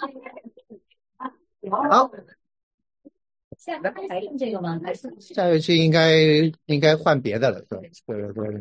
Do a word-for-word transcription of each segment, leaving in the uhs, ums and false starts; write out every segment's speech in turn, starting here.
好， 下个还用这个吗？还是下学期应该应该换别的了，对对对。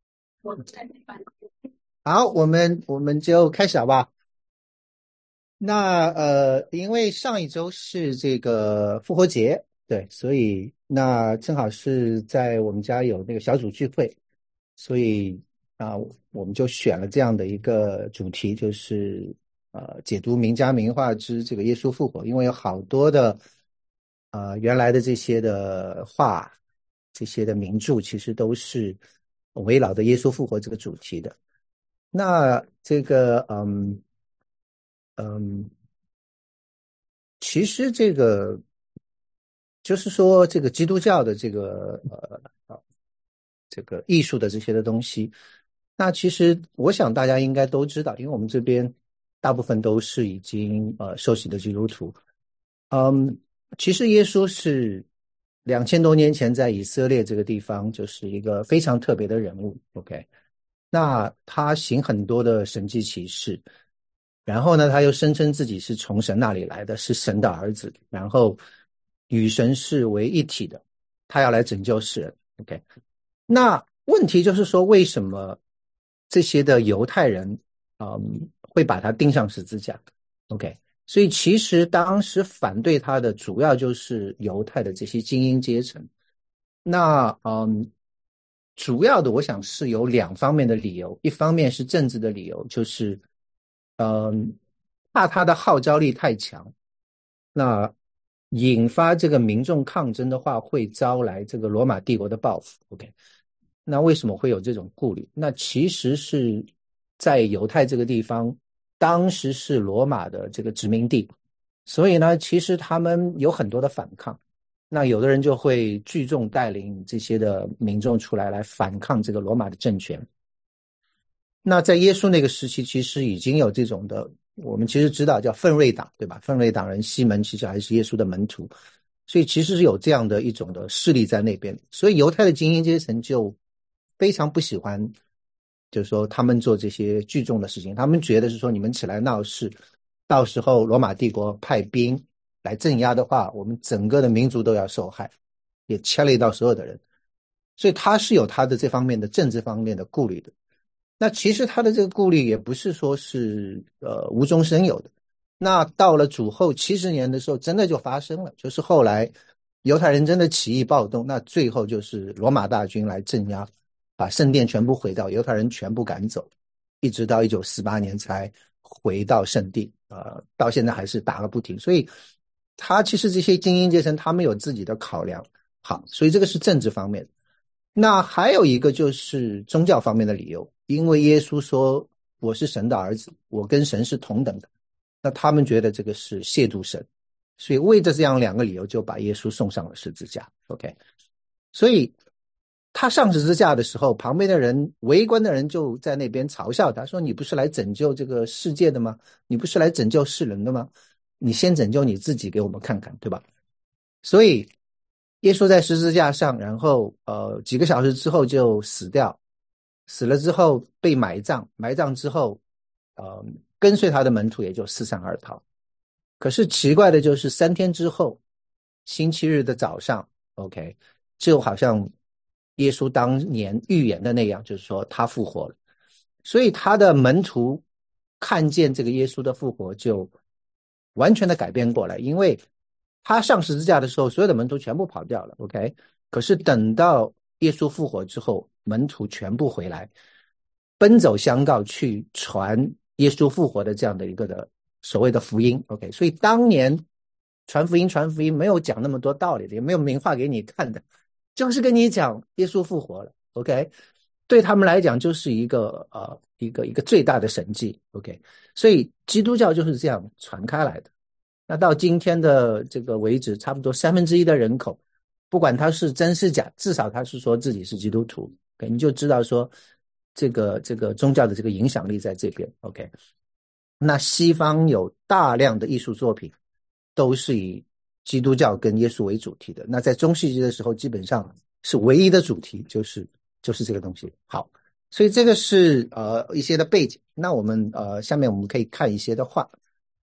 好，我们我们就开始好不好？那呃，因为上一周是这个复活节，对，所以那正好是在我们家有那个小组聚会，所以啊，我们就选了这样的一个主题，就是呃，解读名家名画之这个耶稣复活，因为有好多的呃原来的这些的画，这些的名著，其实都是围绕着耶稣复活这个主题的。那这个嗯嗯，其实这个就是说，这个基督教的这个呃呃这个艺术的这些的东西，那其实我想大家应该都知道，因为我们这边大部分都是已经呃受洗的基督徒。嗯，其实耶稣是两千多年前在以色列这个地方就是一个非常特别的人物。OK，那他行很多的神迹奇事，然后呢，他又声称自己是从神那里来的，是神的儿子，然后与神是为一体的，他要来拯救世人。OK，那问题就是说，为什么这些的犹太人，嗯，会把他钉上十字架？OK，所以其实当时反对他的主要就是犹太的这些精英阶层。那嗯，主要的我想是有两方面的理由，一方面是政治的理由，就是嗯，怕他的号召力太强，那引发这个民众抗争的话，会招来这个罗马帝国的报复。OK，那为什么会有这种顾虑？那其实是在犹太这个地方，当时是罗马的这个殖民地，所以呢，其实他们有很多的反抗。那有的人就会聚众带领这些的民众出来，来反抗这个罗马的政权。那在耶稣那个时期，其实已经有这种的，我们其实知道叫奋锐党，对吧？奋锐党人西门其实还是耶稣的门徒，所以其实是有这样的一种的势力在那边。所以犹太的精英阶层就非常不喜欢，就是说他们做这些聚众的事情，他们觉得是说你们起来闹事，到时候罗马帝国派兵来镇压的话，我们整个的民族都要受害，也牵累到所有的人。所以他是有他的这方面的政治方面的顾虑的。那其实他的这个顾虑也不是说是呃无中生有的。那到了主后七十年的时候，真的就发生了，就是后来犹太人真的起义暴动，那最后就是罗马大军来镇压，把圣殿全部毁掉，犹太人全部赶走，一直到一九四八年才回到圣地，呃，到现在还是打个不停。所以他其实这些精英阶层他们有自己的考量。好，所以这个是政治方面。那还有一个就是宗教方面的理由，因为耶稣说我是神的儿子，我跟神是同等的，那他们觉得这个是亵渎神，所以为着这样两个理由，就把耶稣送上了十字架。OK，所以他上十字架的时候，旁边的人、围观的人就在那边嘲笑他说：“你不是来拯救这个世界的吗？你不是来拯救世人的吗？你先拯救你自己，给我们看看，对吧？”所以耶稣在十字架上，然后呃几个小时之后就死掉，死了之后被埋葬，埋葬之后，呃跟随他的门徒也就四散而逃。可是奇怪的就是三天之后，星期日的早上，OK，就好像耶稣当年预言的那样，就是说他复活了。所以他的门徒看见这个耶稣的复活，就完全的改变过来，因为他上十字架的时候，所有的门徒全部跑掉了，OK。可是等到耶稣复活之后，门徒全部回来，奔走相告去传耶稣复活的这样的一个的所谓的福音，OK。所以当年传福音传福音没有讲那么多道理的，也没有名画给你看的，就是跟你讲耶稣复活了，OK。对他们来讲就是一个呃一个一个最大的神迹，OK。所以基督教就是这样传开来的。那到今天的这个为止，差不多三分之一的人口，不管他是真是假，至少他是说自己是基督徒，OK，你就知道说这个这个宗教的这个影响力在这边，OK。那西方有大量的艺术作品都是以基督教跟耶稣为主题的。那在中世纪的时候，基本上是唯一的主题，就是就是这个东西。好，所以这个是呃一些的背景。那我们呃下面我们可以看一些的画。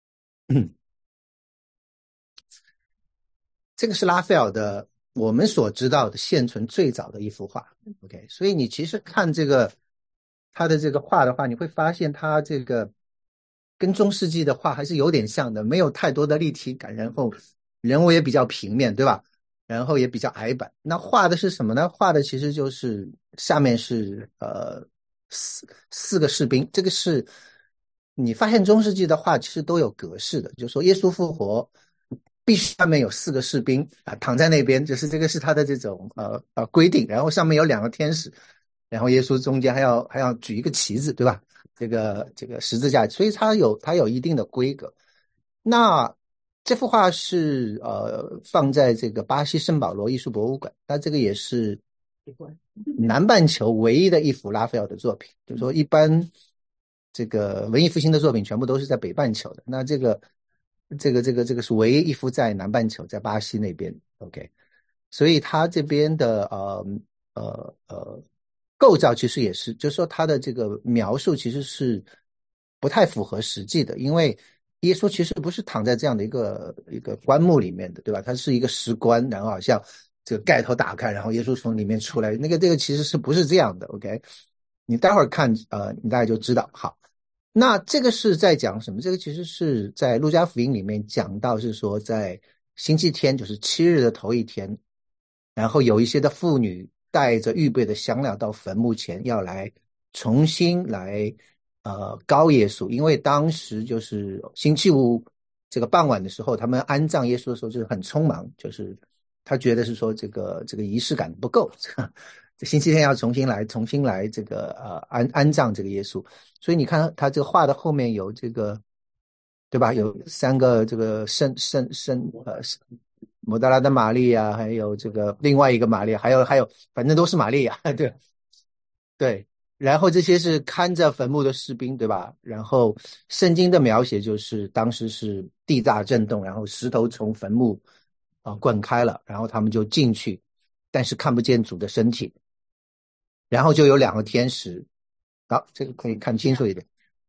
这个是拉斐尔的我们所知道的现存最早的一幅画。 OK， 所以你其实看这个他的这个画的话，你会发现他这个跟中世纪的画还是有点像的，没有太多的立体感，然后人物也比较平面，对吧？然后也比较矮板。那画的是什么呢？画的其实就是下面是呃四四个士兵，这个是你发现中世纪的画其实都有格式的，就是说耶稣复活必须上面有四个士兵啊躺在那边，就是这个是他的这种呃呃规定，然后上面有两个天使，然后耶稣中间还要还要举一个旗子，对吧？这个这个十字架，所以它有它有一定的规格。那这幅画是呃放在这个巴西圣保罗艺术博物馆，那这个也是南半球唯一的一幅拉斐尔的作品，就是说一般这个文艺复兴的作品全部都是在北半球的，那这个这个这个这个是唯一一幅在南半球，在巴西那边。 OK， 所以它这边的呃呃呃构造其实也是，就是说它的这个描述其实是不太符合实际的，因为耶稣其实不是躺在这样的一个一个棺木里面的，对吧？它是一个石棺，然后好像这个盖头打开，然后耶稣从里面出来，那个这个其实是不是这样的 ？OK， 你待会儿看呃，你大概就知道。好，那这个是在讲什么？这个其实是在路加福音里面讲到，是说在星期天，就是七日的头一天，然后有一些的妇女带着预备的香料到坟墓前，要来重新来呃膏耶稣，因为当时就是星期五这个傍晚的时候，他们安葬耶稣的时候就是很匆忙，就是他觉得是说这个这个仪式感不够，这星期天要重新来重新来这个呃安安葬这个耶稣，所以你看他这个画的后面有这个。对吧？有三个这个圣圣圣呃摩达拉的玛利亚，还有这个另外一个玛利亚，还有还有，反正都是玛利亚，对对。然后这些是看着坟墓的士兵，对吧？然后圣经的描写就是当时是地大震动，然后石头从坟墓啊、呃滚开了，然后他们就进去，但是看不见主的身体，然后就有两个天使，好，这个可以看清楚一点。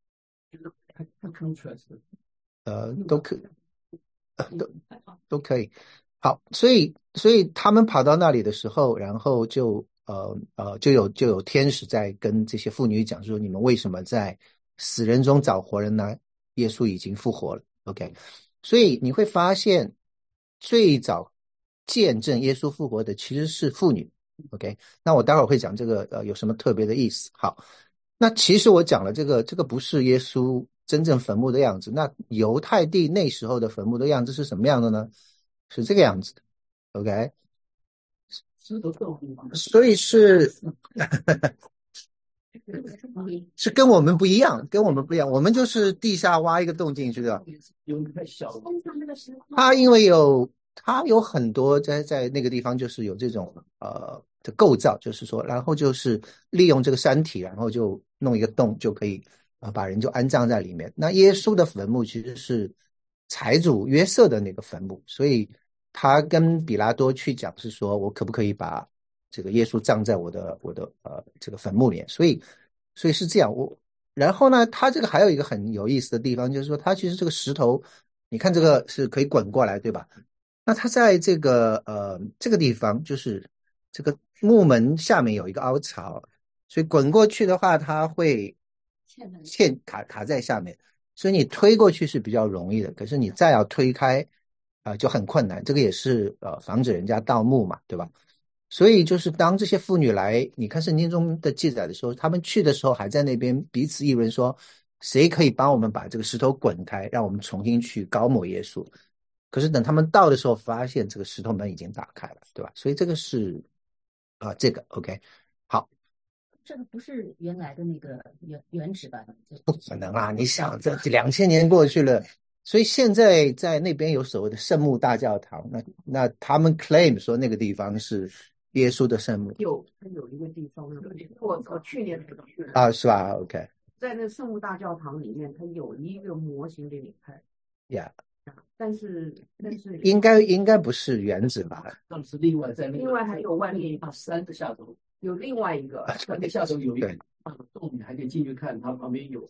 呃，都可都都可以。好，所以所以他们跑到那里的时候，然后就呃呃就有就有天使在跟这些妇女讲说，你们为什么在死人中找活人呢？耶稣已经复活了。OK，所以你会发现最早见证耶稣复活的其实是妇女。OK，那我待会儿会讲这个呃有什么特别的意思。好，那其实我讲了这个这个不是耶稣真正坟墓的样子，那犹太地那时候的坟墓的样子是什么样的呢？是这个样子的。OK， 所以是是跟我们不一样，跟我们不一样，我们就是地下挖一个洞进去的。它因为有它有很多在在那个地方就是有这种呃的构造，就是说，然后就是利用这个山体，然后就弄一个洞就可以啊、呃把人就安葬在里面。那耶稣的坟墓其实是财主约瑟的那个坟墓，所以他跟比拉多去讲是说我可不可以把这个耶稣葬在我的我的呃这个坟墓里，所以所以是这样。我然后呢，它这个还有一个很有意思的地方，就是说它其实这个石头，你看这个是可以滚过来，对吧？那它在这个呃这个地方，就是这个木门下面有一个凹槽，所以滚过去的话，它会嵌卡卡在下面，所以你推过去是比较容易的，可是你再要推开啊、呃就很困难。这个也是呃防止人家盗墓嘛，对吧？所以就是当这些妇女来，你看圣经中的记载的时候，他们去的时候还在那边彼此议论说，谁可以帮我们把这个石头滚开，让我们重新去高抹耶稣。可是等他们到的时候，发现这个石头门已经打开了，对吧？所以这个是啊、呃这个 OK， 好。 这个不是原来的那个原原址吧？ 不可能啊！你想，这两千年过去了，所以现在在那边有所谓的圣母大教堂，那那他们 claim 说那个地方是耶稣的圣母有，它有一个地方，我我去年才去的， 啊，是吧？OK， 在那圣母大教堂里面，它有一个模型给你看， 呀、 但是但是应该应该不是原址吧？ 当时另外在那个另外还有外面大山的下头， 有另外一个， 山的下头有一个对大的洞，你还可以进去看，它旁边有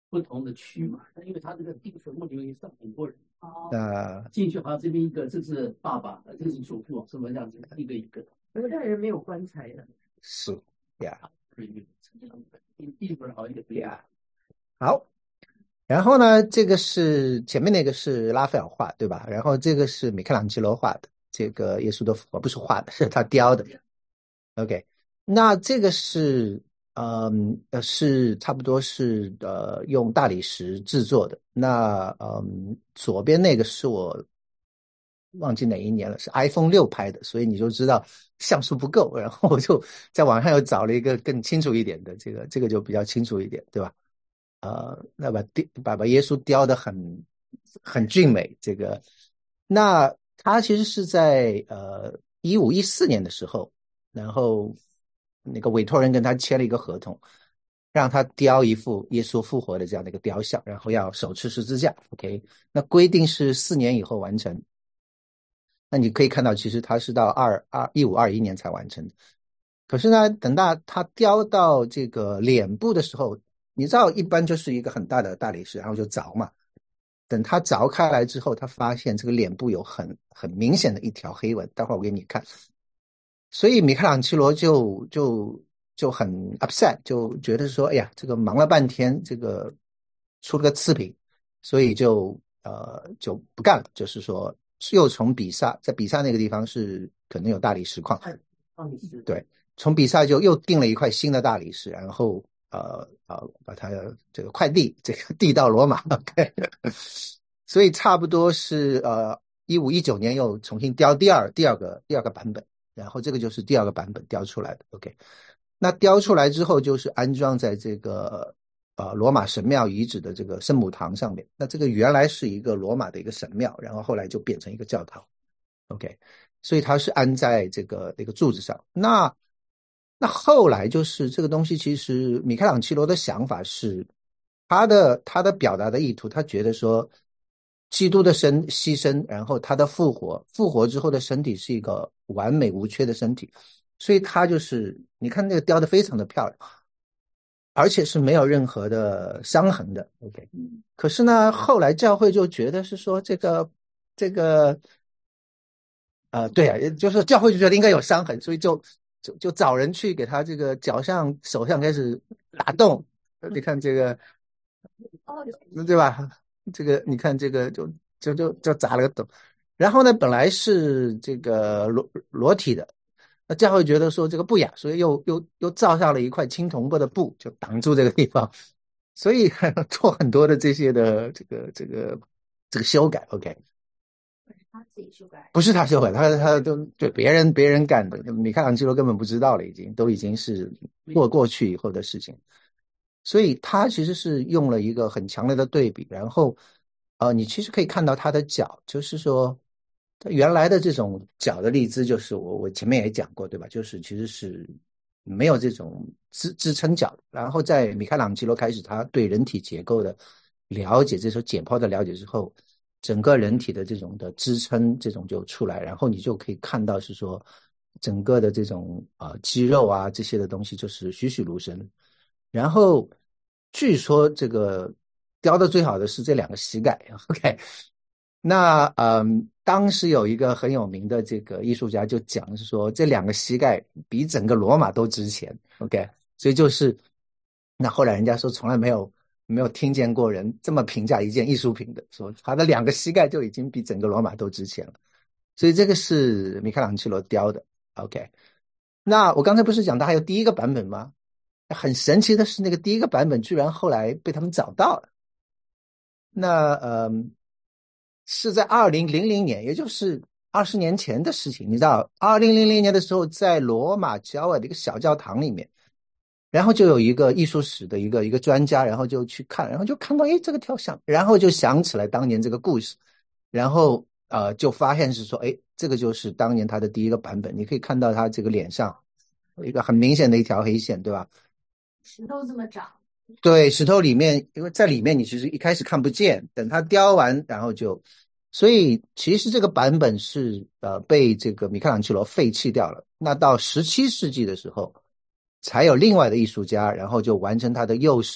不同的区嘛，因为他这个地坟墓里面上很多人， 哦， 呃， 进去好像这边一个，这是爸爸，这是祖父，什么样子，一个一个， 犹太人没有棺材的， 是呀不是一个，一会儿好一个不一样。 呀，好。然后呢，这个是前面那个是拉斐尔画，对吧？然后这个是米开朗基罗画的，这个耶稣的复活不是画的，是他雕的。OK，那这个是嗯呃是差不多是呃用大理石制作的。那嗯左边那个是我忘记哪一年了，是 iPhone 六拍的，所以你就知道像素不够。然后我就在网上又找了一个更清楚一点的，这个这个就比较清楚一点，对吧？呃，那把雕把把耶稣雕得很很俊美。这个，那他其实是在呃一五一四年的时候，然后那个委托人跟他签了一个合同，让他雕一幅耶稣复活的这样的一个雕像，然后要手持十字架。OK，那规定是四年以后完成。那你可以看到，其实他是到二二一五二一年才完成的。可是呢，等到他雕到这个脸部的时候，你知道一般就是一个很大的大理石，然后就凿嘛。等他凿开来之后，他发现这个脸部有很很明显的一条黑纹，待会儿我给你看。所以米开朗基罗就就就很 upset， 就觉得说，哎呀，这个忙了半天，这个出了个次品，所以就呃就不干了，就是说又从比萨，在比萨那个地方是可能有大理石矿， 大理石， 对，从比萨就又订了一块新的大理石，然后呃呃把它这个快递这个递到罗马。OK， 所以差不多是呃一五一九年又重新雕第二第二个第二个版本，然后这个就是第二个版本雕出来的。OK， 那雕出来之后就是安装在这个呃罗马神庙遗址的这个圣母堂上面。那这个原来是一个罗马的一个神庙，然后后来就变成一个教堂。OK， 所以它是安在这个那个柱子上。那那后来就是这个东西，其实米开朗基罗的想法是，他的他的表达的意图，他觉得说，基督的身牺牲，然后他的复活，复活之后的身体是一个完美无缺的身体，所以他就是你看那个雕的非常的漂亮，而且是没有任何的伤痕的。OK， 可是呢，后来教会就觉得是说这个这个。呃，对啊，就是教会就觉得应该有伤痕，所以就就就找人去给他这个脚上、手上开始打洞。你看这个， 哦， 对吧？这个你看这个就就就就砸了个洞。然后呢，本来是这个裸裸体的，那教会觉得说这个不雅，所以又又又罩上了一块青铜的布，就挡住这个地方。所以做很多的这些的这个这个这个修改。OK。 他自己修改， 不是他修改，他他都对别人别人干的，米开朗基罗根本不知道了，已经都已经是过过去以后的事情。所以他其实是用了一个很强烈的对比，然后呃，你其实可以看到他的脚，就是说他原来的这种脚的立姿，就是我我前面也讲过，对吧？就是其实是没有这种支支撑脚的。然后在米开朗基罗开始他对人体结构的了解，这时候解剖的了解之后，整个人体的这种的支撑这种就出来，然后你就可以看到是说整个的这种呃肌肉啊这些的东西就是栩栩如生。然后据说这个雕的最好的是这两个膝盖。OK， 那嗯，当时有一个很有名的这个艺术家就讲是说这两个膝盖比整个罗马都值钱。OK， 所以就是那后来人家说从来没有没有听见过人这么评价一件艺术品的，说他的两个膝盖就已经比整个罗马都值钱了。所以这个是米开朗基罗雕的。OK， 那我刚才不是讲他还有第一个版本吗？很神奇的是，那个第一个版本居然后来被他们找到了。那呃，是在二零零零年，也就是二十年前的事情。你知道，二零零零年的时候，在罗马郊外的一个小教堂里面，然后就有一个艺术史的一个一个专家，然后就去看，然后就看到，诶，这个雕像，然后就想起来当年这个故事，然后呃，就发现是说，诶，这个就是当年他的第一个版本。你可以看到他这个脸上有一个很明显的一条黑线，对吧？ 石头这么长， 对，石头里面，因为在里面你其实一开始看不见，等它雕完，然后就，所以其实这个版本是呃被这个米开朗基罗废弃掉了。那到十七世纪的时候，才有另外的艺术家，然后就完成他的右手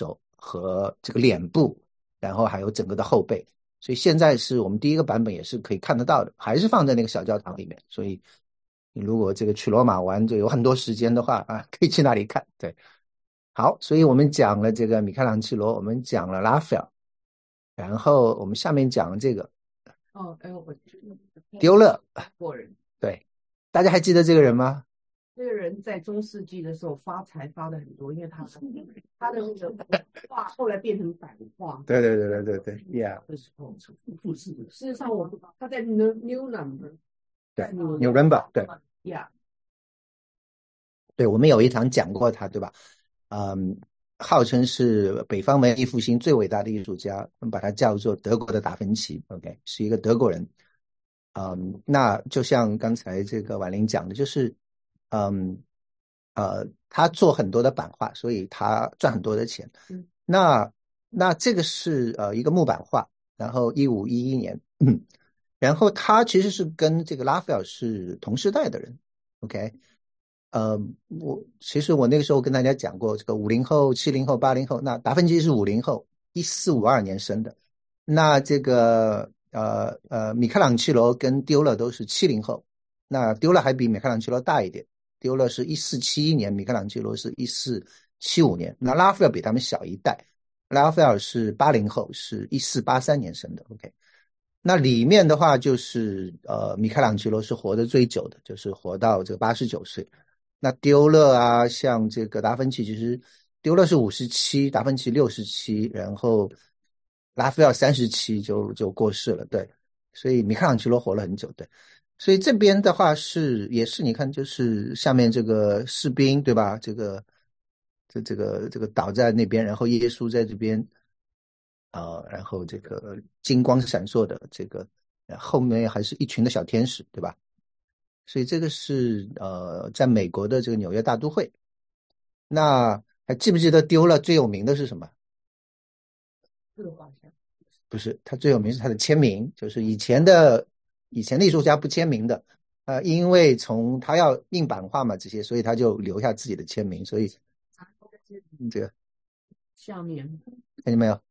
和这个脸部，然后还有整个的后背。所以现在是我们第一个版本，也是可以看得到的，还是放在那个小教堂里面。所以你如果这个去罗马玩就有很多时间的话啊，可以去那里看。对，好，所以我们讲了这个米开朗基罗，我们讲了拉斐尔，然后我们下面讲这个哦，哎，我丢勒。 过人， 对，大家还记得这个人吗？ 这个人在中世纪的时候发财发的很多，因为他他的那个画后来变成版画。 对对对对对对 ，Yeah， 的时候， 复式的， 事实上我他在 New New Number， 对在纽 ，New Number，对呀， 对，我们有一堂讲过他，对吧？嗯，号称是北方文艺复兴最伟大的艺术家，我们把他叫做德国的达芬奇。OK， 是一个德国人。嗯，那就像刚才这个婉玲讲的，就是嗯呃，他做很多的版画，所以他赚很多的钱。 嗯， 那那这个是呃一个木版画，然后一五一一年，嗯，然后他其实是跟这个拉斐尔是同时代的人。OK，呃，我其实我那个时候跟大家讲过，这个五零后、七零后、八零后，那达芬奇是五零后，一四五二年生的。那这个呃呃，米开朗基罗跟丢勒都是七零后，那丢勒还比米开朗基罗大一点，丢勒是一四七一年，米开朗基罗是一四七五年。那拉斐尔比他们小一代，拉斐尔是八零后，是一四八三年生的。OK， 那里面的话就是呃，米开朗基罗是活得最久的，就是活到这个八十九岁。那丢勒啊，像这个达芬奇，其实丢勒是五十七，达芬奇六十七，然后拉斐尔三十七就就过世了。对，所以米开朗基罗活了很久。对，所以这边的话是也是你看，就是下面这个士兵对吧？这个这这个这个倒在那边，然后耶稣在这边，呃，然后这个金光闪烁的这个后面还是一群的小天使对吧？所以这个是呃，在美国的这个纽约大都会。那还记不记得丢了最有名的是什么？ 这个画像不是，他最有名是他的签名，就是以前的以前的艺术家不签名的，呃，因为从他要印版画嘛这些，所以他就留下自己的签名，所以这个下面看见没有？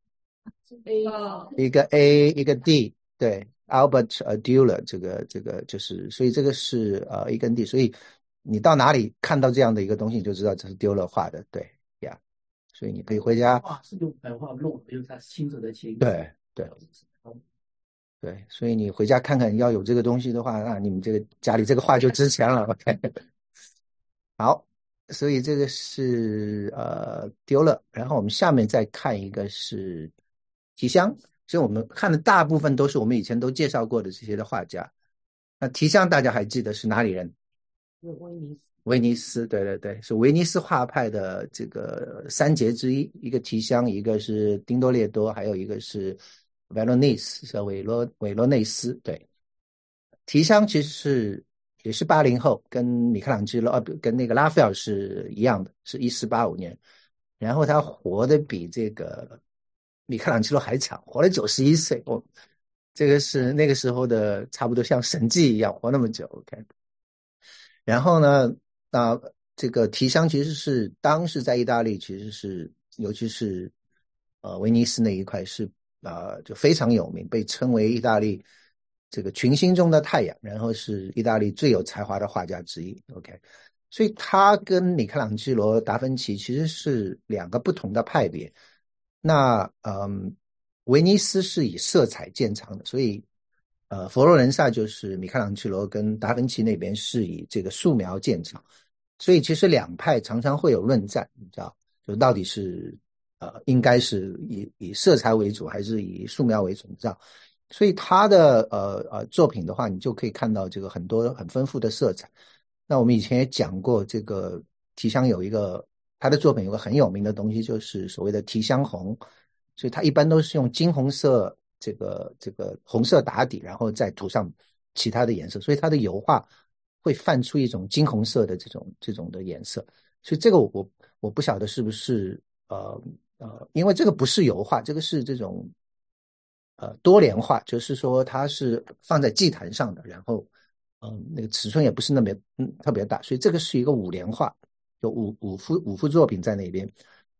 A 一个 A 一个 D， 对 Albert Durer， 这个这个就是，所以这个是呃 A 跟 D， 所以你到哪里看到这样的一个东西，你就知道这是丢了画的。对呀，所以你可以回家。 画是用白画弄的，就是他亲手的签。 对对对，所以你回家看看，要有这个东西的话，那你们这个家里这个画就值钱了。OK， 好，所以这个是呃丢了，然后我们下面再看一个是提香。其实我们看的大部分都是我们以前都介绍过的这些的画家。那提香大家还记得是哪里人？ 威尼斯， 威尼斯，对对对，是威尼斯画派的这个三杰之一，一个提香，一个是丁多列多，还有一个是维罗内斯，是韦罗韦罗内斯。对，提香其实是也是八零后，跟米开朗基罗、呃、跟那个拉斐尔是一样的，是一四八五年，然后他活得比这个米开朗基罗还长，活了九十一岁。哦，这个是那个时候的差不多像神迹一样活那么久。OK， 然后呢，那这个提香其实是当时在意大利，其实是尤其是呃威尼斯那一块是啊、呃、就非常有名，被称为意大利这个群星中的太阳，然后是意大利最有才华的画家之一。OK， 所以他跟米开朗基罗、达芬奇其实是两个不同的派别。那嗯，威尼斯是以色彩见长的，所以呃，佛罗伦萨就是米开朗基罗跟达芬奇那边是以这个素描见长，所以其实两派常常会有论战，你知道，就到底是呃应该是以以色彩为主还是以素描为主，你知道？所以他的呃呃作品的话，你就可以看到这个很多很丰富的色彩。那我们以前也讲过，这个提香有一个他的作品有个很有名的东西，就是所谓的提香红，所以他一般都是用金红色这个这个红色打底，然后再涂上其他的颜色，所以他的油画会泛出一种金红色的这种这种的颜色。所以这个我我我不晓得是不是呃呃，因为这个不是油画，这个是这种呃多联画，就是说它是放在祭坛上的，然后嗯、呃、那个尺寸也不是那么嗯特别大，所以这个是一个五联画，有五五幅五幅作品在那边。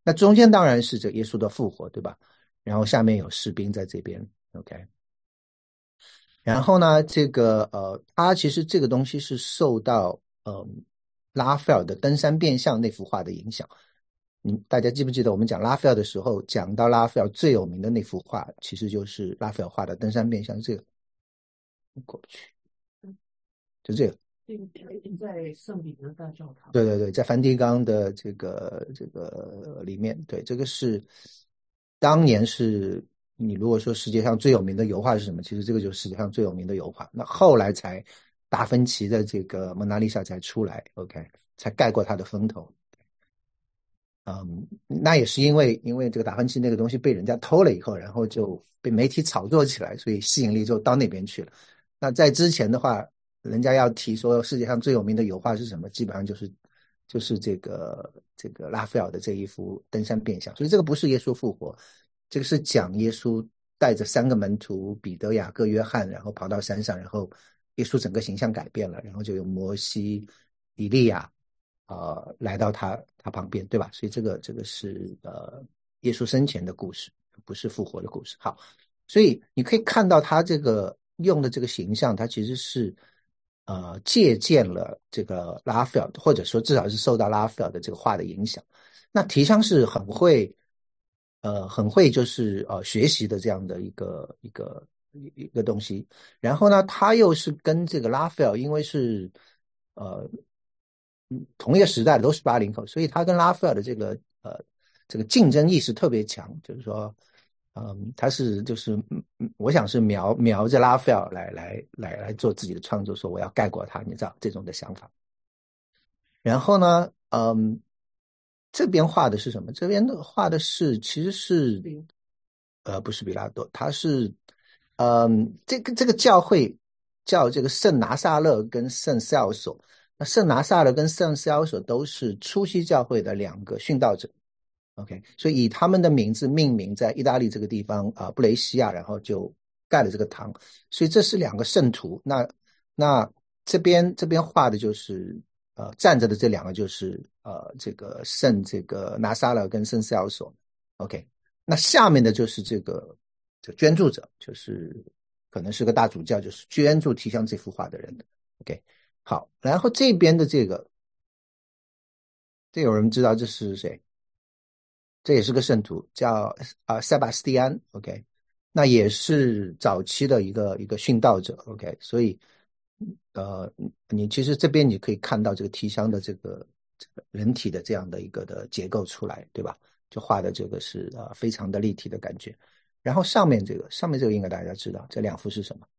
那中间当然是这耶稣的复活，对吧？然后下面有士兵在这边 ，OK。然后呢，这个呃，它其实这个东西是受到呃拉斐尔的登山变相那幅画的影响。你大家记不记得我们讲拉斐尔的时候，讲到拉斐尔最有名的那幅画，其实就是拉斐尔画的登山变相，这个过不去，就这个。 在圣彼得大教堂。 对对对，在梵蒂冈的这个这个里面，对，这个是当年是你如果说世界上最有名的油画是什么，其实这个就是世界上最有名的油画。那后来才达芬奇的这个蒙娜丽莎才出来 ，OK， 才盖过他的风头。嗯，那也是因为因为这个达芬奇那个东西被人家偷了以后，然后就被媒体炒作起来，所以吸引力就到那边去了。那在之前的话，人家要提说世界上最有名的油画是什么，基本上就是就是这个这个拉斐尔的这一幅登山变相。所以这个不是耶稣复活，这个是讲耶稣带着三个门徒彼得、雅各、约翰，然后跑到山上，然后耶稣整个形象改变了，然后就有摩西、以利亚呃来到他他旁边，对吧？所以这个这个是呃耶稣生前的故事，不是复活的故事。好，所以你可以看到他这个用的这个形象，他其实是呃借鉴了这个拉斐尔，或者说至少是受到拉斐尔的这个画的影响。那提香是很会呃很会就是呃学习的这样的一个一个一个东西。然后呢，他又是跟这个拉斐尔因为是呃同一个时代的，都是八零后，所以他跟拉斐尔的这个呃这个竞争意识特别强，就是说嗯，他是就是我想是瞄瞄着拉斐尔来来来来做自己的创作，说我要盖过他，你知道这种的想法。然后呢，嗯，这边画的是什么？这边的画的是其实是呃不是比拉多，他是嗯这个这个教会叫这个圣拿撒勒跟圣塞奥索。那圣拿撒勒跟圣塞奥索都是初期教会的两个殉道者。OK， 所以以他们的名字命名在意大利这个地方啊、呃，布雷西亚，然后就盖了这个堂，所以这是两个圣徒。那那这边这边画的就是呃站着的这两个就是呃这个圣这个拿撒勒跟圣塞奥索。OK， 那下面的就是这个这个捐助者，就是可能是个大主教，就是捐助提香这幅画的人。OK， 好，然后这边的这个，这有人知道这是谁？这也是个圣徒，叫啊塞巴斯蒂安 ，OK， 那也是早期的一个一个殉道者 ，OK， 所以呃，你其实这边你可以看到这个提香的这个这个人体的这样的一个的结构出来，对吧？就画的这个是呃非常的立体的感觉。然后上面这个上面这个应该大家知道，这两幅是什么？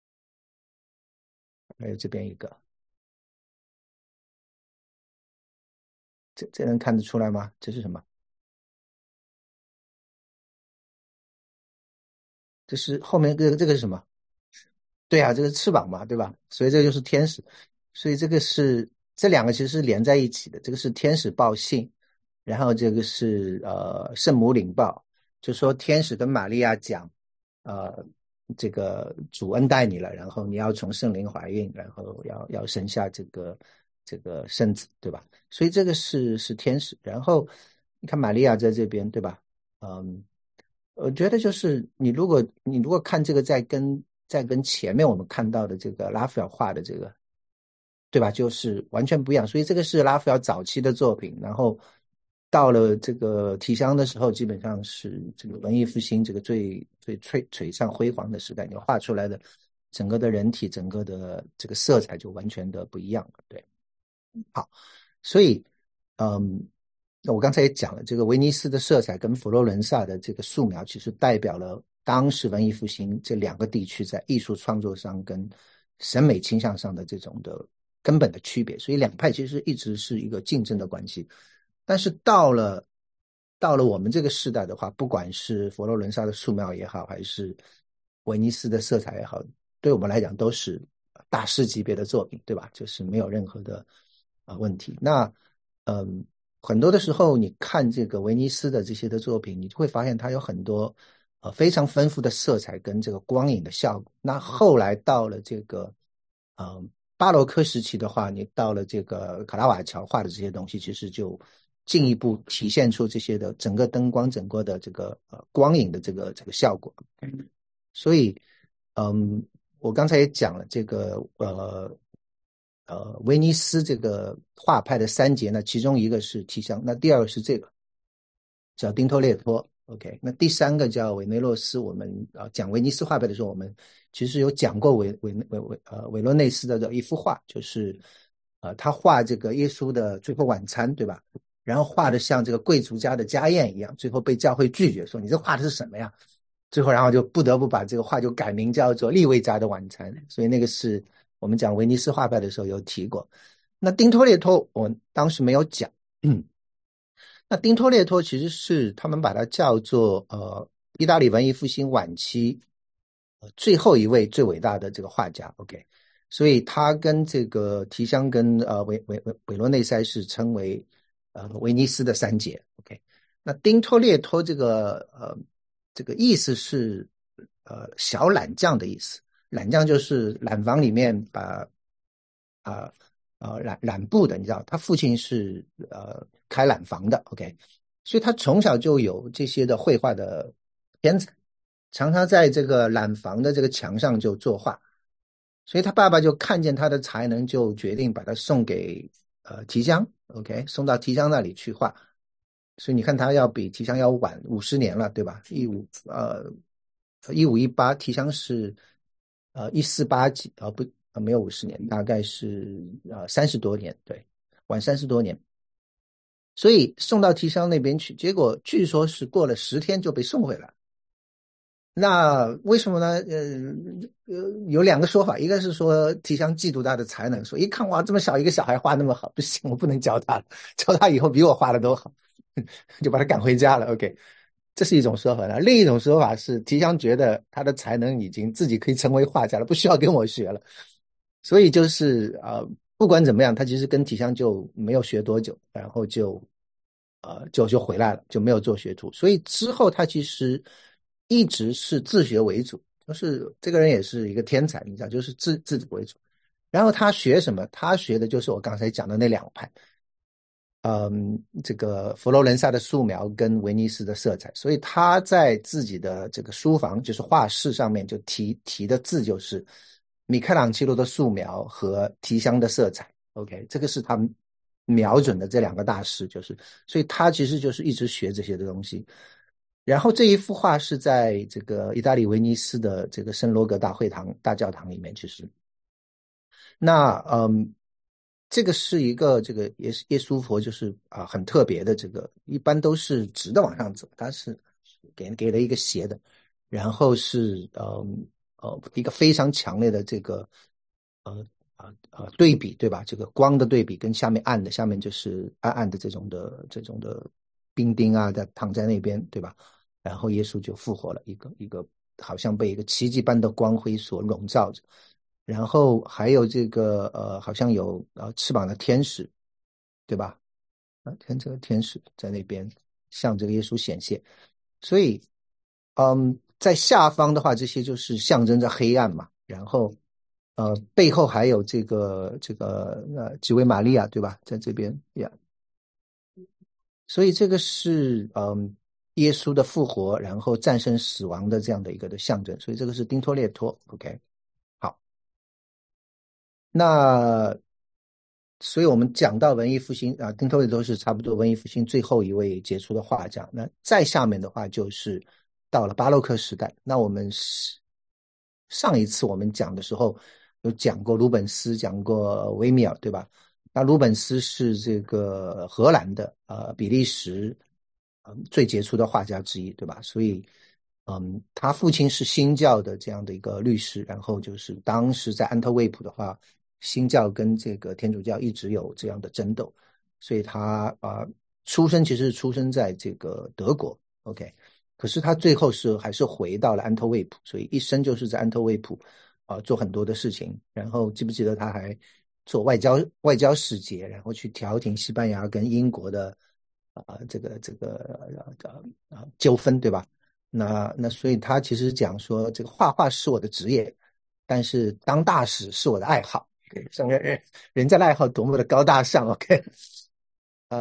还有这边一个，这这能看得出来吗？这是什么？这是后面这个这个是什么？对啊，这个翅膀嘛，对吧？所以这就是天使，所以这个是这两个其实是连在一起的。这个是天使报信，然后这个是呃圣母领报，就说天使跟玛利亚讲，呃这个主恩待你了，然后你要从圣灵怀孕，然后要要生下这个这个圣子，对吧？所以这个是是天使，然后你看玛利亚在这边，对吧？嗯。我觉得就是你如果你如果看这个再跟再跟前面我们看到的这个拉斐尔画的这个，对吧？就是完全不一样。所以这个是拉斐尔早期的作品，然后到了这个提香的时候，基本上是这个文艺复兴这个最最璀璀璨辉煌的时代，你画出来的整个的人体，整个的这个色彩就完全的不一样了。对，好，所以嗯。那我刚才也讲了，这个威尼斯的色彩跟佛罗伦萨的这个素描，其实代表了当时文艺复兴这两个地区在艺术创作上跟审美倾向上的这种的根本的区别。所以两派其实一直是一个竞争的关系。但是到了到了我们这个时代的话，不管是佛罗伦萨的素描也好，还是威尼斯的色彩也好，对我们来讲都是大师级别的作品，对吧？就是没有任何的啊、呃、问题。那嗯。很多的时候，你看这个威尼斯的这些的作品，你就会发现它有很多呃非常丰富的色彩跟这个光影的效果。那后来到了这个呃巴洛克时期的话，你到了这个卡拉瓦乔画的这些东西，其实就进一步体现出这些的整个灯光整个的这个呃光影的这个这个效果。所以嗯，我刚才也讲了这个呃呃威尼斯这个画派的三杰呢，其中一个是提香，那第二个是这个叫丁托列托。OK， 那第三个叫韦内洛斯。我们啊讲威尼斯画派的时候，我们其实有讲过韦韦韦韦呃韦罗内斯的一幅画，就是呃他画这个耶稣的最后晚餐，对吧？然后画的像这个贵族家的家宴一样，最后被教会拒绝，说你这画的是什么呀？最后然后就不得不把这个画就改名叫做利未家的晚餐。所以那个是我们讲威尼斯画派的时候有提过。那丁托列托我当时没有讲。那丁托列托其实是他们把它叫做呃意大利文艺复兴晚期、呃、最后一位最伟大的这个画家。 OK， 所以他跟这个提香跟呃韦韦韦韦罗内塞是称为呃威尼斯的三杰。 OK， 那丁托列托这个呃这个意思是呃小懒匠的意思。懒匠就是懒房里面把啊呃染染布的，你知道他父亲是呃开染房的。 OK， 所以他从小就有这些的绘画的天才，常常在这个染房的这个墙上就作画。所以他爸爸就看见他的才能，就决定把他送给呃提香。 OK， 送到提香那里去画。所以你看他要比提香要晚五十年了，对吧？一五呃一五一八，提香是呃一四八几啊、呃、不啊、呃、没有五十年，大概是呃三十多年，对，晚三十多年。所以送到提香那边去，结果据说是过了十天就被送回来。那为什么呢？呃呃，有两个说法，一个是说提香嫉妒他的才能，说一看哇这么小一个小孩画那么好，不行，我不能教他了，教他以后比我画的都好，就把他赶回家了。 OK， 这是一种说法呢。另一种说法是提香觉得他的才能已经自己可以成为画家了，不需要跟我学了。所以就是呃，不管怎么样，他其实跟提香就没有学多久，然后就呃就就回来了，就没有做学徒。所以之后他其实一直是自学为主，就是这个人也是一个天才，你知道，就是自自己为主。然后他学什么？他学的就是我刚才讲的那两派，嗯，这个佛罗伦萨的素描跟威尼斯的色彩。所以他在自己的这个书房，就是画室上面就提提的字就是米开朗基罗的素描和提香的色彩。 OK， 这个是他瞄准的这两个大师，就是所以他其实就是一直学这些的东西。然后这一幅画是在这个意大利威尼斯的这个圣罗格大会堂大教堂里面。其实那嗯，这个是一个这个耶耶稣佛，就是啊很特别的，这个一般都是直的往上走，它是给给了一个斜的，然后是嗯呃一个非常强烈的这个呃呃呃对比，对吧？这个光的对比跟下面暗的，下面就是暗暗的这种的这种的兵丁啊的躺在那边，对吧？然后耶稣就复活了，一个一个好像被一个奇迹般的光辉所笼罩着。然后还有这个呃，好像有呃翅膀的天使，对吧？啊，看这个天使在那边向这个耶稣显现。所以嗯，在下方的话，这些就是象征着黑暗嘛。然后呃，背后还有这个这个呃几位玛利亚，对吧？在这边呀。所以这个是嗯耶稣的复活，然后战胜死亡的这样的一个的象征。所以这个是丁托列托。 OK， 好。那所以我们讲到文艺复兴啊，丁托列托是差不多文艺复兴最后一位杰出的画家。那再下面的话就是到了巴洛克时代。那我们上一次我们讲的时候有讲过鲁本斯，讲过维米尔，对吧？那鲁本斯是这个荷兰的呃比利时嗯最杰出的画家之一，对吧？所以嗯他父亲是新教的这样的一个律师，然后就是当时在安特卫普的话，新教跟这个天主教一直有这样的争斗。所以他啊、呃、出生其实是出生在这个德国。 OK， 可是他最后是还是回到了安特卫普，所以一生就是在安特卫普啊、呃、做很多的事情。然后记不记得他还做外交外交使节，然后去调停西班牙跟英国的啊、呃、这个这个呃呃纠纷，对吧？那那所以他其实讲说，这个画画是我的职业，但是当大使是我的爱好。整个人人家的爱好多么的高大上。 OK， 嗯，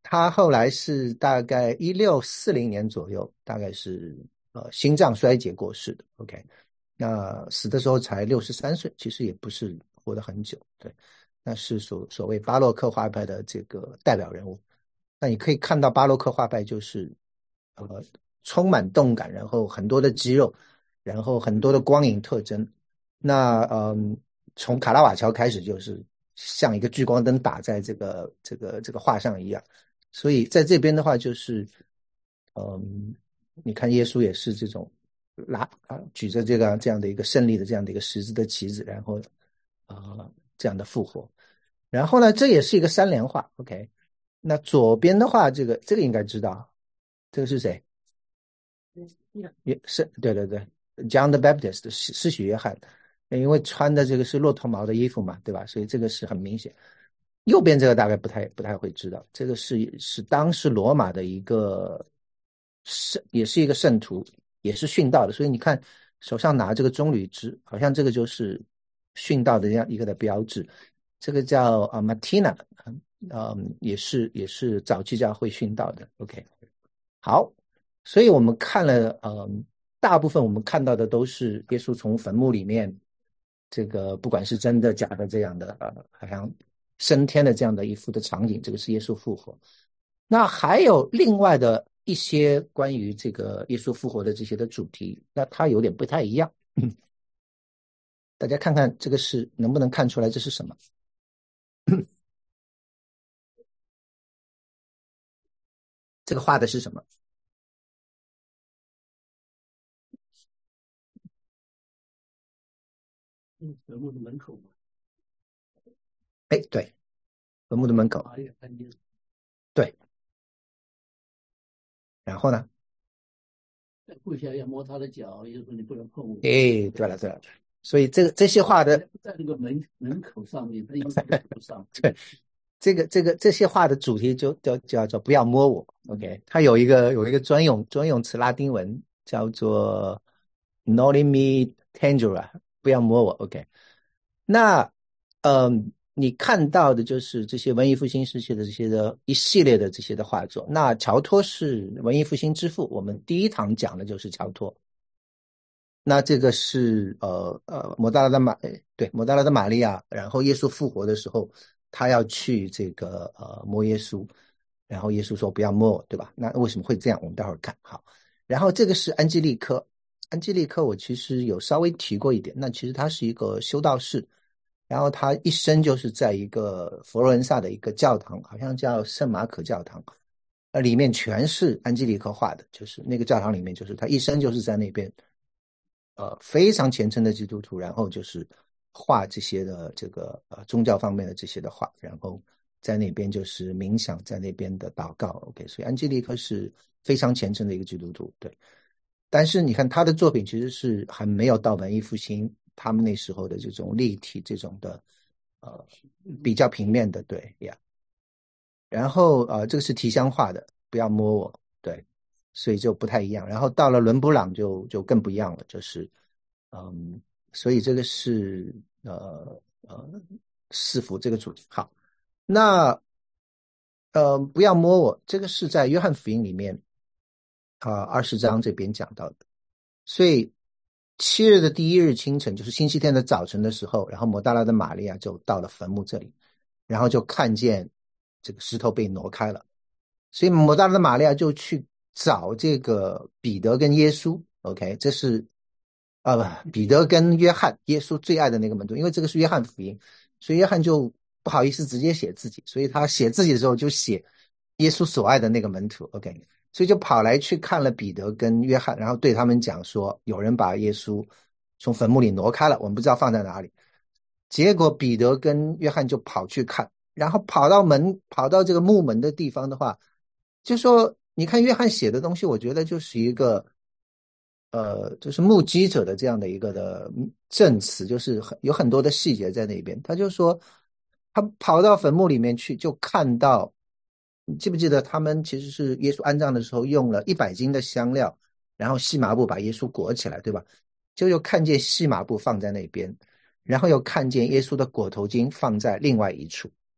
他后来是大概一六四零年左右，大概是呃心脏衰竭过世的。OK，那死的时候才六十三岁，其实也不是活得很久。对，那是所所谓巴洛克画派的这个代表人物。那你可以看到巴洛克画派就是呃充满动感，然后很多的肌肉，然后很多的光影特征。那嗯，从卡拉瓦乔开始就是像一个聚光灯打在这个这个这个画上一样。所以在这边的话，就是嗯，你看耶稣也是这种拉啊举着这个这样的一个胜利的这样的一个十字的旗子，然后啊、呃、这样的复活。然后呢，这也是一个三联画 ，OK。那左边的话，这个这个应该知道，这个是谁？也是对对对 ，John the Baptist 施施洗约翰，因为穿的这个是骆驼毛的衣服嘛，对吧？所以这个是很明显。右边这个大概不太不太会知道，这个是是当时罗马的一个圣，也是一个圣徒，也是殉道的。所以你看手上拿这个棕榈枝，好像这个就是殉道的这样一个的标志。这个叫啊 Martina， 嗯，也是也是早期教会殉道的。OK， 好，所以我们看了，嗯，大部分我们看到的都是耶稣从坟墓里面，这个不管是真的假的这样的，呃，好像升天的这样的一幅的场景，这个是耶稣复活。那还有另外的一些关于这个耶稣复活的这些的主题，那它有点不太一样。大家看看这个是能不能看出来这是什么？这个画的是什么？ 坟墓的门口嘛。 哎，对，坟墓的门口。对。然后呢？ 跪下要摸他的脚，也就是说你不能碰我。 哎，对了对了，所以这个这些画的在那个门门口上面，他应该不上。 对，这个这个这些画的主题就叫叫做不要摸我。OK， 它有一个有一个专用专用词拉丁文叫做 "Noli me tangere"， 不要摸我。OK， 那嗯，你看到的就是这些文艺复兴时期的这些的一系列的这些的画作。那乔托是文艺复兴之父，我们第一堂讲的就是乔托。那这个是呃呃摩大拉的玛对摩大拉的玛利亚，然后耶稣复活的时候，他要去这个呃摸耶稣，然后耶稣说不要摸我，对吧？那为什么会这样？我们待会儿看好。然后这个是安基利科，安基利科我其实有稍微提过一点，那其实他是一个修道士，然后他一生就是在一个佛罗伦萨的一个教堂，好像叫圣马可教堂，那里面全是安基利科画的，就是那个教堂里面，就是他一生就是在那边。呃，非常虔诚的基督徒，然后就是画这些的这个呃宗教方面的这些的画，然后在那边就是冥想，在那边的祷告。OK， 所以安基利克是非常虔诚的一个基督徒，对。但是你看他的作品其实是还没有到文艺复兴他们那时候的这种立体这种的呃比较平面的，对呀。Yeah，然后呃这个是提香画的，不要摸我，对。所以就不太一样，然后到了伦勃朗就就更不一样了，就是嗯，所以这个是呃呃四幅这个主题。好，那呃不要摸我，这个是在约翰福音里面啊二十章这边讲到的。所以七日的第一日清晨，就是星期天的早晨的时候，然后抹大拉的玛利亚就到了坟墓这里，然后就看见这个石头被挪开了，所以抹大拉的玛利亚就去找这个彼得跟耶稣。 OK， 这是啊不彼得跟约翰，耶稣最爱的那个门徒，因为这个是约翰福音，所以约翰就不好意思直接写自己，所以他写自己的时候就写耶稣所爱的那个门徒。 OK， 所以就跑来去看了彼得跟约翰，然后对他们讲说有人把耶稣从坟墓里挪开了，我们不知道放在哪里。结果彼得跟约翰就跑去看，然后跑到门跑到这个墓门的地方的话，就说你看约翰写的东西，我觉得就是一个呃，就是目击者的这样的一个的证词，就是很有很多的细节在那边。他就说他跑到坟墓里面去，就看到，你记不记得他们其实是耶稣安葬的时候用了一百斤的香料，然后细麻布把耶稣裹起来，对吧？就又看见细麻布放在那边，然后又看见耶稣的裹头巾放在另外一处。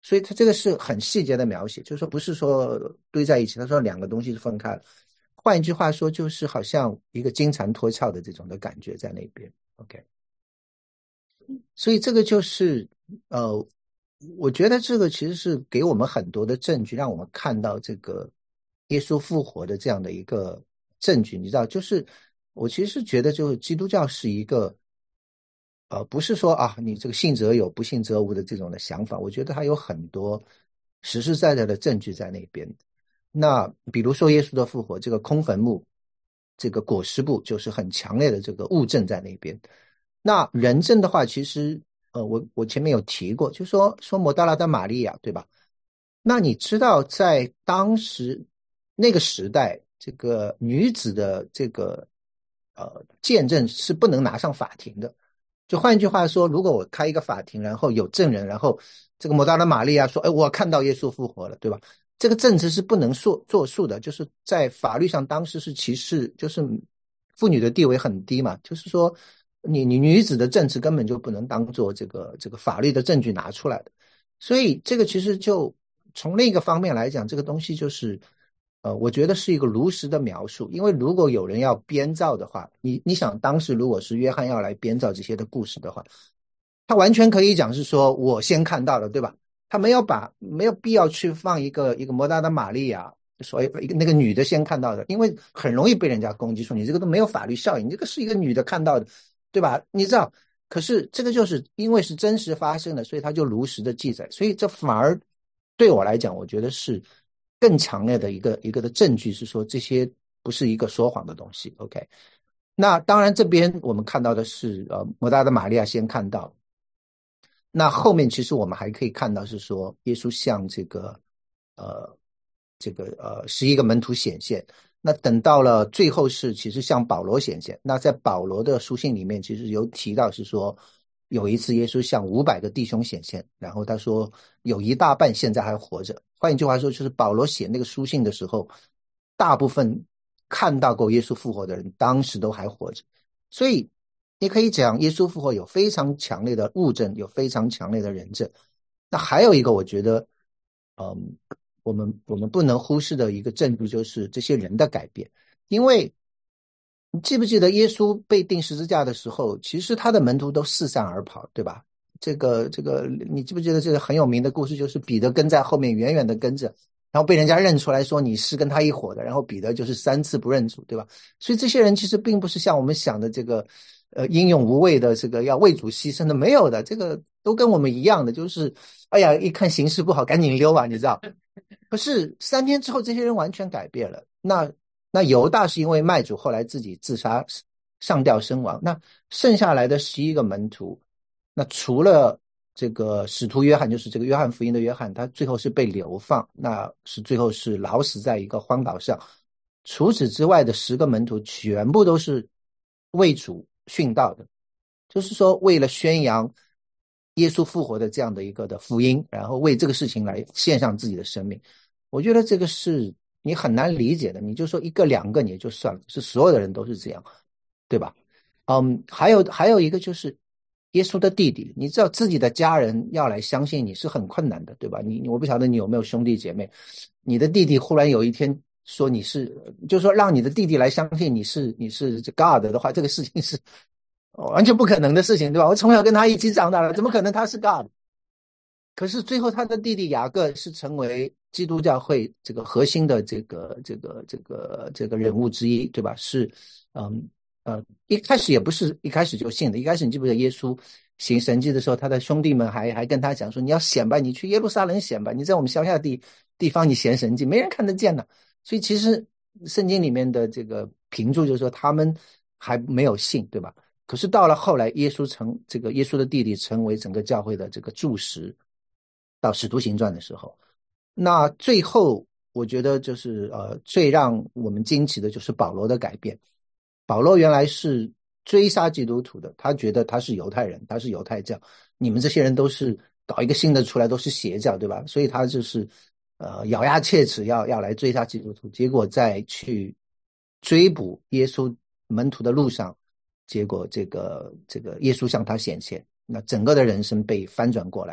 所以他这个是很细节的描写，就是说不是说堆在一起，他说两个东西是分开了。换一句话说，就是好像一个金蝉脱壳的这种的感觉在那边。OK， 所以这个就是呃，我觉得这个其实是给我们很多的证据，让我们看到这个耶稣复活的这样的一个证据。你知道，就是我其实觉得，就是基督教是一个呃，不是说啊，你这个信则有，不信则无的这种的想法。我觉得它有很多实实在在的证据在那边。那比如说耶稣的复活，这个空坟墓，这个裹尸布，就是很强烈的这个物证在那边。那人证的话，其实呃，我我前面有提过，就说说抹大拉的玛利亚，对吧？那你知道在当时那个时代，这个女子的这个呃见证是不能拿上法庭的。就换一句话说，如果我开一个法庭，然后有证人，然后这个抹大拉玛利亚说，哎，我看到耶稣复活了，对吧？这个证词是不能说作数的，就是在法律上当时是歧视，就是妇女的地位很低嘛，就是说你你女子的证词根本就不能当做这个这个法律的证据拿出来的。所以这个其实就从另一个方面来讲，这个东西就是呃，我觉得是一个如实的描述。因为如果有人要编造的话，你你想当时如果是约翰要来编造这些的故事的话，他完全可以讲是说我先看到的，对吧？他没有把没有必要去放一个一个摩大的玛利亚，所以一个那个女的先看到的，因为很容易被人家攻击说你这个都没有法律效应，你这个是一个女的看到的，对吧？你知道，可是这个就是因为是真实发生的，所以他就如实的记载，所以这反而对我来讲，我觉得是更强烈的一个一个的证据，是说这些不是一个说谎的东西。 OK， 那当然这边我们看到的是呃摩大的玛利亚先看到，那后面其实我们还可以看到是说耶稣向这个呃这个呃十一个门徒显现，那等到了最后是其实向保罗显现。那在保罗的书信里面其实有提到是说有一次耶稣向五百个弟兄显现，然后他说有一大半现在还活着。换一句话说，就是保罗写那个书信的时候，大部分看到过耶稣复活的人当时都还活着。所以你可以讲耶稣复活有非常强烈的物证，有非常强烈的人证。那还有一个我觉得嗯，我们我们不能忽视的一个证据就是这些人的改变。因为你记不记得耶稣被钉十字架的时候，其实他的门徒都四散而跑，对吧？这个这个你记不记得这个很有名的故事，就是彼得跟在后面远远的跟着，然后被人家认出来说你是跟他一伙的，然后彼得就是三次不认主，对吧？所以这些人其实并不是像我们想的这个呃英勇无畏的，这个要为主牺牲的，没有的，这个都跟我们一样的，就是哎呀一看形势不好赶紧溜啊，你知道。可是三天之后这些人完全改变了。那那犹大是因为卖主后来自己自杀上吊身亡，那剩下来的十一个门徒，那除了这个使徒约翰，就是这个约翰福音的约翰，他最后是被流放，那是最后是老死在一个荒岛上。除此之外的十个门徒全部都是为主殉道的，就是说为了宣扬耶稣复活的这样的一个的福音，然后为这个事情来献上自己的生命。我觉得这个是你很难理解的，你就说一个两个你也就算了，是所有的人都是这样，对吧？嗯，还有还有一个就是耶稣的弟弟，你知道自己的家人要来相信你是很困难的，对吧？你我不晓得你有没有兄弟姐妹，你的弟弟忽然有一天说你是，就是说让你的弟弟来相信你是你是 God 的话，这个事情是完全不可能的事情，对吧？我从小跟他一起长大了，怎么可能他是 God？ 可是最后他的弟弟雅各是成为基督教会这个核心的这个这个这个这个人物之一，对吧？是嗯呃一开始也不是一开始就信的，一开始你记不记得耶稣行神迹的时候，他的兄弟们还还跟他讲说，你要显摆，你去耶路撒冷显摆，你在我们乡下地地方你显神迹，没人看得见的。所以其实圣经里面的这个评注就是说他们还没有信，对吧？可是到了后来耶稣成这个耶稣的弟弟成为整个教会的这个柱石，到使徒行传的时候，那最后我觉得就是呃最让我们惊奇的就是保罗的改变。保罗原来是追杀基督徒的，他觉得他是犹太人，他是犹太教，你们这些人都是搞一个新的出来都是邪教，对吧？所以他就是呃咬牙切齿要要来追杀基督徒，结果在去追捕耶稣门徒的路上，结果这个这个耶稣向他显现，那整个的人生被翻转过来。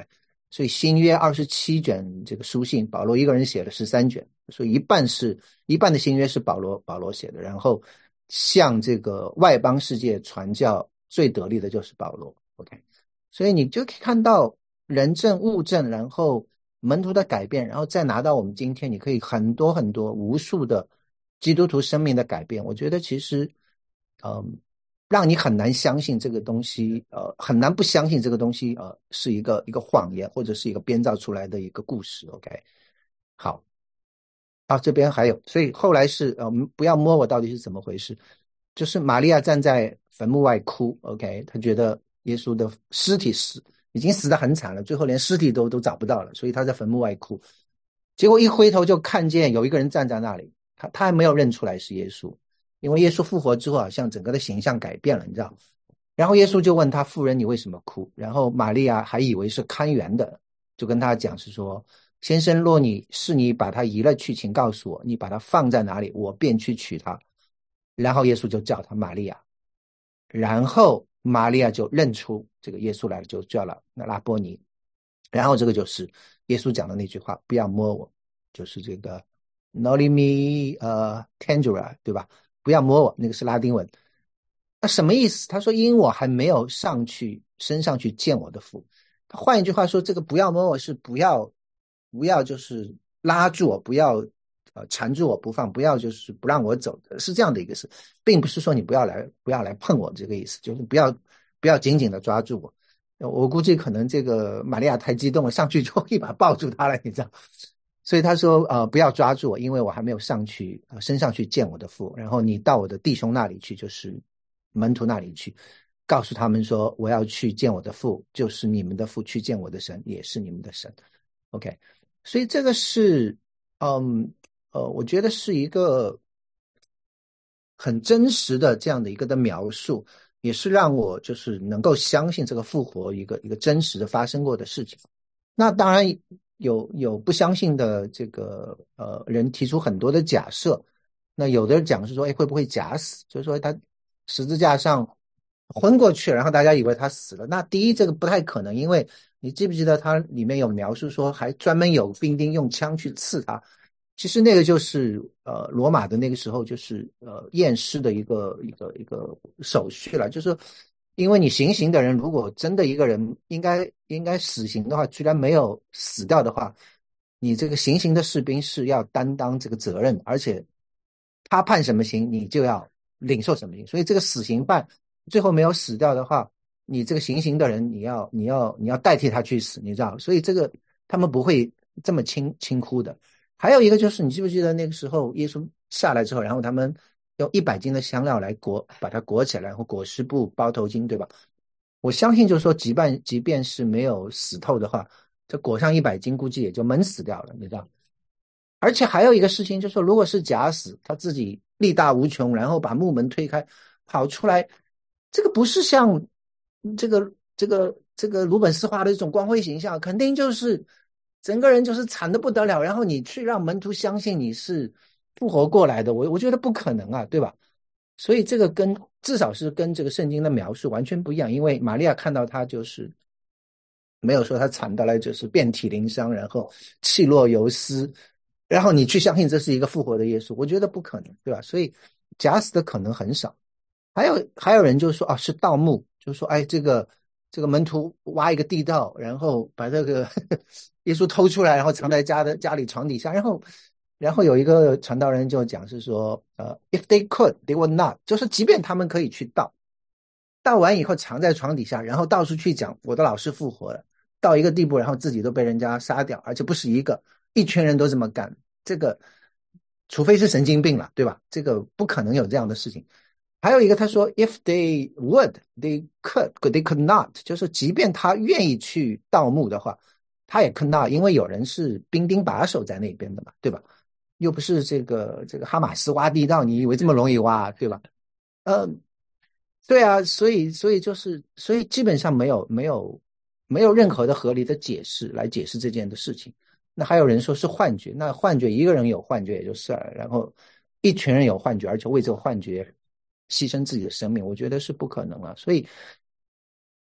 所以新约二十七卷这个书信，保罗一个人写了十三卷，所以一半是一半的新约是保罗保罗写的，然后向这个外邦世界传教最得力的就是保罗。 OK， 所以你就可以看到人证物证，然后门徒的改变，然后再拿到我们今天，你可以很多很多无数的基督徒生命的改变。我觉得其实嗯，让你很难相信这个东西，呃，很难不相信这个东西，呃，是一个一个谎言，或者是一个编造出来的一个故事。 OK， 好，啊，这边还有，所以后来是呃，不要摸我到底是怎么回事，就是玛利亚站在坟墓外哭。 OK， 她觉得耶稣的尸体死已经死得很惨了，最后连尸体都都找不到了，所以她在坟墓外哭，结果一回头就看见有一个人站在那里，他他还没有认出来是耶稣，因为耶稣复活之后好像整个的形象改变了，你知道。然后耶稣就问他，妇人你为什么哭？然后玛利亚还以为是看园的，就跟他讲是说，先生，若你是你把他移了去，请告诉我，你把他放在哪里，我便去取他。然后耶稣就叫他玛利亚，然后玛利亚就认出这个耶稣来了，就叫了那拉波尼。然后这个就是耶稣讲的那句话，不要摸我，就是这个 Noli me 呃 tangere， 对吧？不要摸我，那个是拉丁文。那什么意思？他说因我还没有上去升上去见我的父。换一句话说，这个不要摸我是不要不要就是拉住我，不要呃缠住我不放，不要就是不让我走，是这样的一个事，并不是说你不要来不要来碰我这个意思，就是不要不要紧紧的抓住我。我估计可能这个玛利亚太激动了，上去就一把抱住他了，你知道。所以他说呃不要抓住我，因为我还没有上去呃升上去见我的父，然后你到我的弟兄那里去，就是门徒那里去，告诉他们说我要去见我的父，就是你们的父，去见我的神，也是你们的神。 OK， 所以这个是嗯呃我觉得是一个很真实的这样的一个的描述，也是让我就是能够相信这个复活一个一个真实的发生过的事情。那当然有有不相信的这个呃人提出很多的假设，那有的人讲是说，哎，会不会假死？就是说他十字架上昏过去，然后大家以为他死了。那第一，这个不太可能，因为你记不记得它里面有描述说，还专门有兵丁用枪去刺他。其实那个就是呃罗马的那个时候就是呃验尸的一个一个一个手续了，就是因为你行刑的人如果真的一个人应该应该死刑的话，居然没有死掉的话，你这个行刑的士兵是要担当这个责任，而且他判什么刑你就要领受什么刑，所以这个死刑犯最后没有死掉的话，你这个行刑的人你要你要你要代替他去死，你知道，所以这个他们不会这么轻轻忽的。还有一个就是你记不记得那个时候耶稣下来之后，然后他们用一百斤的香料来裹把它裹起来，然后裹尸布包头巾，对吧？我相信就是说即便即便是没有死透的话，这裹上一百斤估计也就闷死掉了，你知道。而且还有一个事情就是说，如果是假死，他自己力大无穷，然后把木门推开跑出来，这个不是像这个这个这个鲁本斯画的这种光辉形象，肯定就是整个人就是惨的不得了，然后你去让门徒相信你是复活过来的，我我觉得不可能啊，对吧？所以这个跟至少是跟这个圣经的描述完全不一样，因为玛利亚看到他就是没有说他惨到来就是遍体鳞伤，然后气若游丝，然后你去相信这是一个复活的耶稣，我觉得不可能，对吧？所以假死的可能很少。还有还有人就说啊是盗墓，就说哎这个这个门徒挖一个地道，然后把这个呵呵耶稣偷出来，然后藏在家的家里床底下，然后然后有一个传道人就讲是说呃 if they could they would not， 就是即便他们可以去盗，盗完以后藏在床底下，然后到处去讲我的老师复活了，到一个地步然后自己都被人家杀掉，而且不是一个，一群人都这么干，这个除非是神经病了，对吧？这个不可能有这样的事情。还有一个他说 if they would they could they could not， 就是即便他愿意去盗墓的话他也 could not， 因为有人是兵丁把守在那边的嘛，对吧？又不是这个这个哈马斯挖地道，你以为这么容易挖，对吧？呃对啊，所以所以就是所以基本上没有没有没有任何的合理的解释来解释这件的事情。那还有人说是幻觉，那幻觉一个人有幻觉也就是了，然后一群人有幻觉，而且为这个幻觉牺牲自己的生命，我觉得是不可能了。所以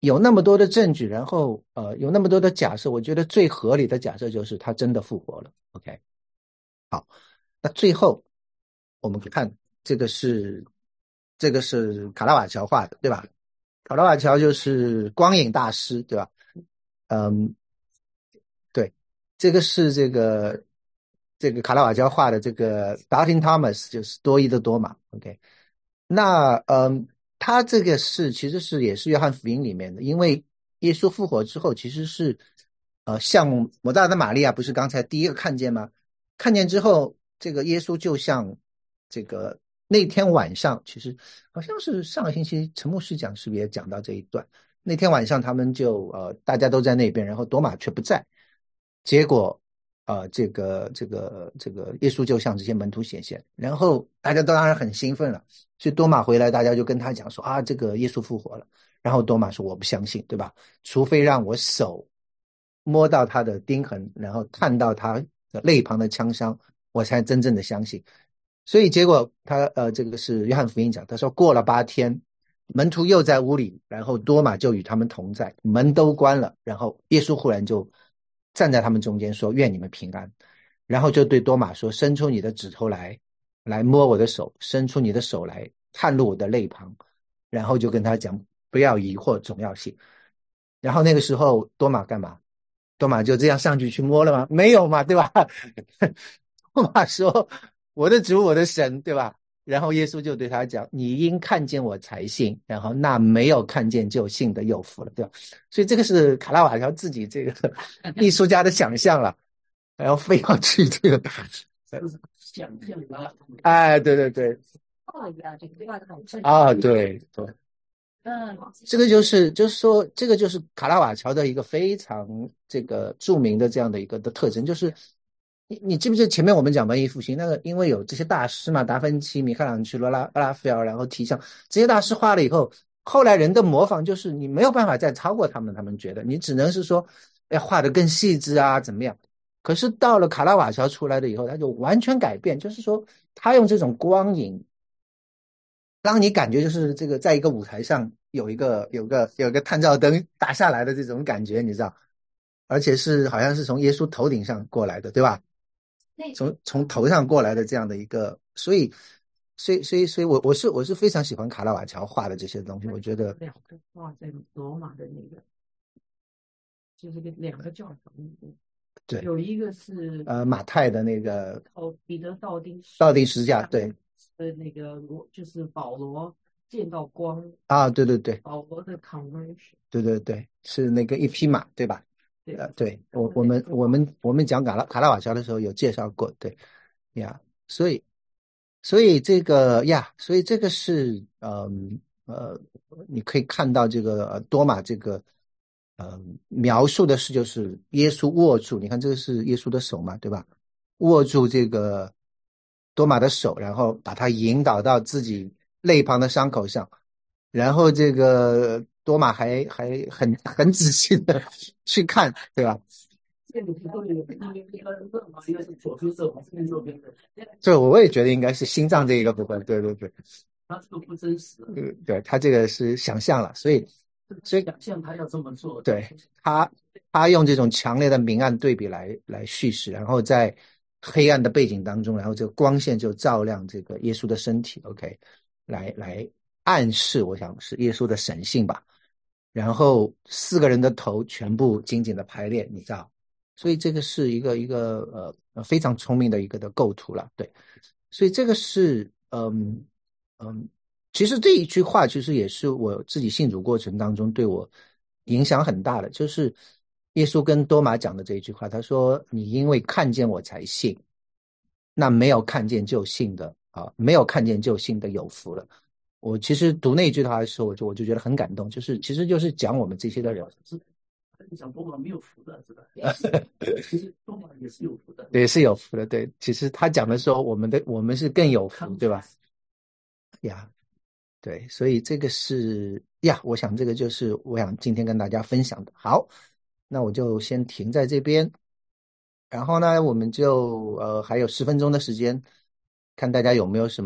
有那么多的证据，然后呃有那么多的假设，我觉得最合理的假设就是他真的复活了。OK， 好，那最后我们看这个是这个是卡拉瓦乔画的，对吧？卡拉瓦乔就是光影大师，对吧？嗯，对，这个是这个这个卡拉瓦乔画的这个 Doubting Thomas， 就是多疑的多马。OK， 那嗯，他这个是其实是也是约翰福音里面的，因为耶稣复活之后，其实是呃像抹大拉的玛利亚不是刚才第一个看见吗？看见之后，这个耶稣就像这个那天晚上，其实好像是上个星期陈牧师讲是不是也讲到这一段？那天晚上他们就呃大家都在那边，然后多马却不在，结果呃这个这个这个耶稣就向这些门徒显现，然后大家都当然很兴奋了，所以多马回来，大家就跟他讲说啊这个耶稣复活了，然后多马说我不相信，对吧？除非让我手摸到他的钉痕，然后看到他的肋旁的枪伤，我才真正的相信。所以结果他呃这个是约翰福音讲，他说过了八天。门徒又在屋里，然后多马就与他们同在，门都关了，然后耶稣忽然就站在他们中间说愿你们平安，然后就对多马说伸出你的指头来来摸我的手，伸出你的手来探入我的肋旁，然后就跟他讲不要疑惑，总要信。然后那个时候多马干嘛？多马就这样上去去摸了吗？没有嘛，对吧？多马说我的主我的神，对吧？然后耶稣就对他讲你因看见我才信，然后那没有看见就信的有福了，对吧？所以这个是卡拉瓦乔自己这个艺术家的想象了，然后非要去这个想象啊， 哎对对对画一样，这个画的很正啊对对， 嗯， 这个就是就是说这个就是卡拉瓦乔的一个非常这个著名的这样的一个的特征，就是你你记不记得前面我们讲文艺复兴那个，因为有这些大师嘛，达芬奇、米开朗基罗、拉拉斐尔，然后提倡这些大师画了以后，后来人的模仿就是你没有办法再超过他们，他们觉得你只能是说要画得更细致啊，怎么样？可是到了卡拉瓦乔出来了以后，他就完全改变，就是说他用这种光影，让你感觉就是这个在一个舞台上有一个有个有个探照灯打下来的这种感觉，你知道？而且是好像是从耶稣头顶上过来的，对吧？从从头上过来的这样的一个，所以，所以，所以，所以我我是我是非常喜欢卡拉瓦乔画的这些东西，我觉得两个画在罗马的那个，就是个两个教堂里面， 对， 有一个是呃马太的那个道彼得道丁道丁十字架，对呃那个罗就是保罗见到光， 啊，对对对保罗的 conversion， 对对对，是那个一匹马，对吧？ 对呃，对我我们我们我们讲卡拉卡拉瓦乔的时候有介绍过，对呀，所以所以这个呀，所以这个是嗯呃，你可以看到这个呃多马这个呃描述的是就是耶稣握住，你看这个是耶稣的手嘛，对吧？握住这个多马的手，然后把他引导到自己肋旁的伤口上，然后这个多马还还很很仔细的去看，对吧？ 这个都有一个热嘛，一个是左边热嘛，这边右边热， 这我也觉得应该是心脏这一个部分，对对对， 他这个不真实， 嗯，对他这个是想象了，所以所以想象他要这么做， 对他他用这种强烈的明暗对比来来叙事，然后在黑暗的背景当中，然后这个光线就照亮这个耶稣的身体 ，OK， 来来暗示，我想是耶稣的神性吧。然后四个人的头全部紧紧的排列，你知道，所以这个是一个一个呃非常聪明的一个的构图了，对，所以这个是嗯嗯，其实这一句话其实也是我自己信主过程当中对我影响很大的，就是耶稣跟多马讲的这一句话，他说你因为看见我才信，那没有看见就信的啊，没有看见就信的有福了。我其实读那一句话的时候，我就我就觉得很感动，就是其实就是讲我们这些的人， 你讲多马没有福的，是吧？其实多马也是有福的， 也是有福的，对。其实他讲的时候，我们的我们是更有福，对吧？呀，对，所以这个是呀，我想这个就是我想今天跟大家分享的。好，那我就先停在这边，然后呢，我们就呃还有十分钟的时间，看大家有没有什么。